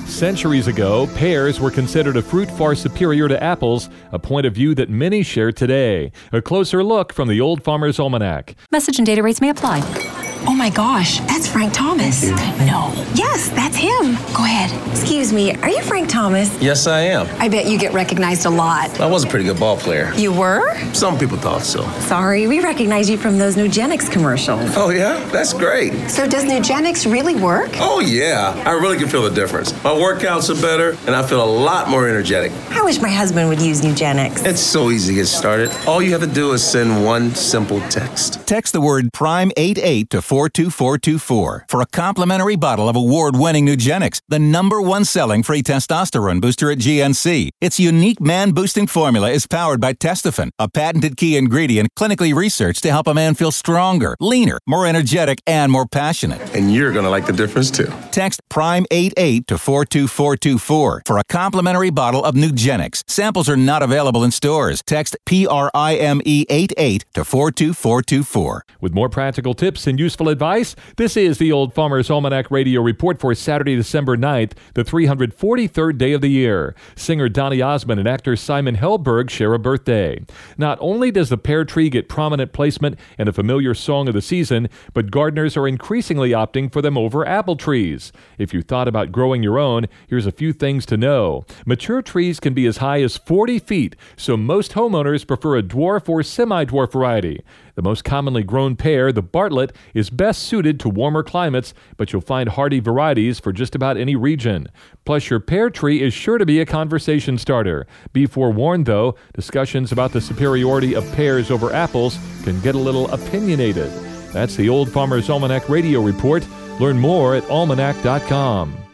Centuries ago, pears were considered a fruit far superior to apples, a point of view that many share today. A closer look from the Old Farmer's Almanac. Message and data rates may apply. Oh my gosh, that's Frank Thomas. No. Yes, that's him. Go ahead. Excuse me, are you Frank Thomas? Yes, I am. I bet you get recognized a lot. I was a pretty good ball player. You were? Some people thought so. Sorry, we recognize you from those Nugenix commercials. Oh, yeah? That's great. So does Nugenix really work? Oh, yeah. I really can feel the difference. My workouts are better, and I feel a lot more energetic. I wish my husband would use Nugenix. It's so easy to get started. All you have to do is send one simple text. Text the word PRIME88 to 42424 for a complimentary bottle of award-winning Nugenix, the #1 selling free testosterone booster at GNC. Its unique man-boosting formula is powered by Testofen, a patented key ingredient clinically researched to help a man feel stronger, leaner, more energetic, and more passionate. And you're going to like the difference, too. Text PRIME88 to 42424 for a complimentary bottle of Nugenix. Samples are not available in stores. Text PRIME88 to 42424. With more practical tips and useful advice, this is the Old Farmer's Almanac Radio Report for Saturday, December 9th, the 343rd day of the year. Singer Donny Osmond and actor Simon Helberg share a birthday. Not only does the pear tree get prominent placement and a familiar song of the season, but gardeners are increasingly opting for them over apple trees. If you thought about growing your own, here's a few things to know. Mature trees can be as high as 40 feet, so most homeowners prefer a dwarf or semi-dwarf variety. The most commonly grown pear, the Bartlett, is best suited to warmer climates, but you'll find hardy varieties for just about any region. Plus, your pear tree is sure to be a conversation starter. Be forewarned, though, discussions about the superiority of pears over apples can get a little opinionated. That's the Old Farmer's Almanac Radio Report. Learn more at almanac.com.